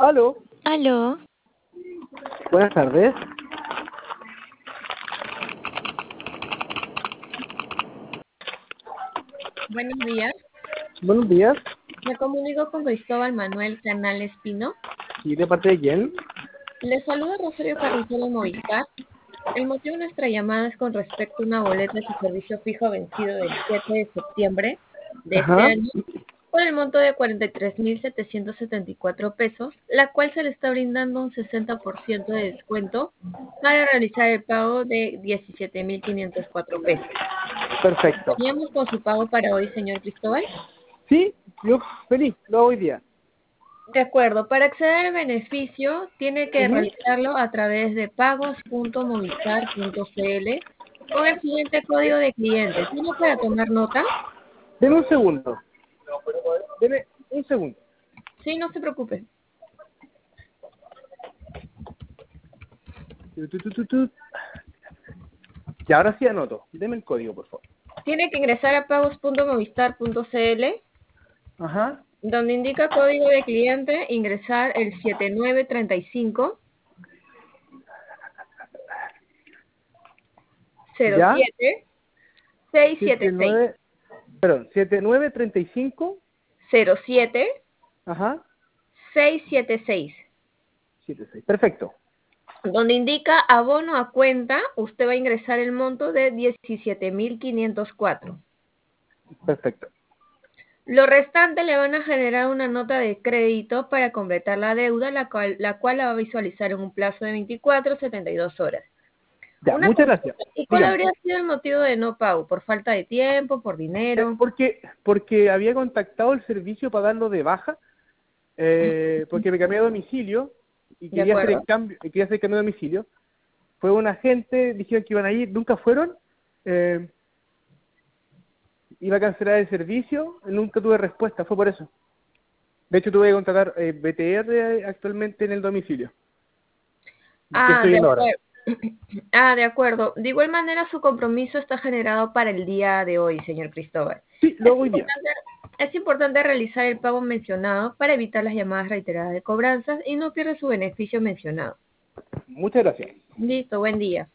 Aló, Aló, buenas tardes. Buenos días, Buenos días. me comunico con Cristóbal Manuel Canal Espino. ¿Y de parte de quién? Le saluda Rosario Carrizal de Movistar. El motivo de nuestra llamada es con respecto a una boleta de su servicio fijo vencido del 7 de septiembre de este Ajá. año por el monto de 43.774 pesos, la cual se le está brindando un 60% de descuento para realizar el pago de 17.504 pesos. Perfecto. ¿Teníamos con su pago para hoy, señor Cristóbal? Sí, yo feliz, lo hago hoy día. De acuerdo, para acceder al beneficio tiene que Ujú. realizarlo a través de pagos.movistar.cl con el siguiente código de cliente. ¿Tiene para tomar nota? Deme un segundo. Deme un segundo. Sí, no se preocupe. Tu. Y ahora sí anoto. Deme el código, por favor. Tiene que ingresar a pagos.movistar.cl, Ajá. donde indica código de cliente, ingresar el 7935 ¿Ya? 07 676 79, perdón, 7935. 07 Ajá. 676. 76. Perfecto. Donde indica abono a cuenta, usted va a ingresar el monto de 17.504. Perfecto. Lo restante le van a generar una nota de crédito para completar la deuda, la cual la va a visualizar en un plazo de 24 a 72 horas. Ya, Una muchas gracias. consulta, ¿y cuál Dígame. habría sido el motivo de no pago? ¿Por falta de tiempo, por dinero? Porque había contactado el servicio para darlo de baja, porque me cambié de domicilio y ¿De quería hacer acuerdo? el cambio, y quería hacer el cambio de domicilio. Fue un agente, dijeron que iban a ir, nunca fueron, eh, iba a cancelar el servicio, nunca tuve respuesta, fue por eso. De hecho tuve que contratar BTR actualmente en el domicilio, que Ah, estoy de viendo ahora. acuerdo. Ah, de acuerdo. De igual manera, su compromiso está generado para el día de hoy, señor Cristóbal. Sí, lo Es hago hoy día. importante, es importante realizar el pago mencionado para evitar las llamadas reiteradas de cobranzas y no pierde su beneficio mencionado. Muchas gracias. Listo, buen día.